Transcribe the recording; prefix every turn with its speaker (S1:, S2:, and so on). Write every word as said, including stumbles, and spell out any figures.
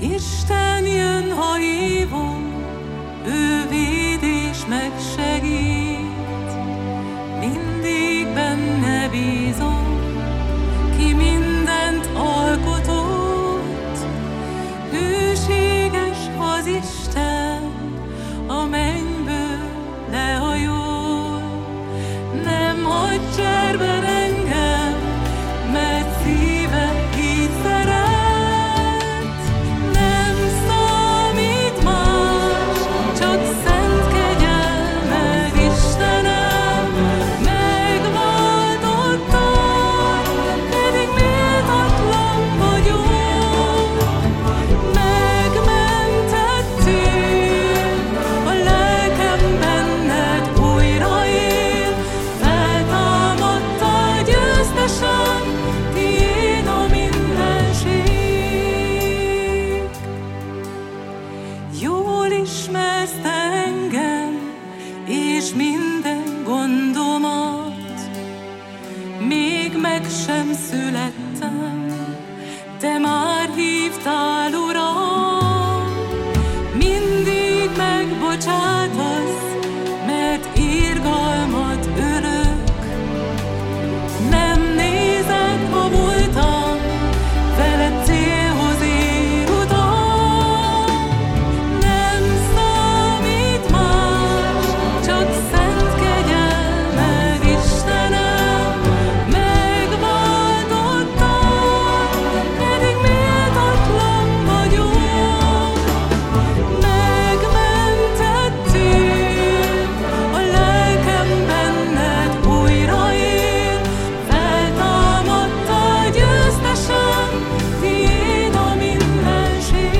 S1: Isten jön, ha hívom, ő véd és megsegít. Mindig benne bízom, ki mindent alkotott. Hűséges az Isten, a mennyből lehajol. Nem hagy cserben engem, mert szíve így szeret. Nem számít más, csak szent kegyelmed, Istenem. Megváltottál, pedig méltatlan vagyok. Megmentettél, a lelkem benned újra él. Feltámadtál győztesen, tiéd a mindenség. Jól ismersz te engem, és minden gondomat. Még meg sem születtem, de már hívtál, Uram. Mindig megbocsátasz, mert irgalmat örök. Nem nézed, ha múltam, veled célhoz ér utam. Nem számít más, csak szent kegyelmed, Istenem. Megváltottál, pedig méltatlan vagyok. Megmentettél, a lelkem benned újra él. Feltámadtál győztesen, tiéd a mindenség.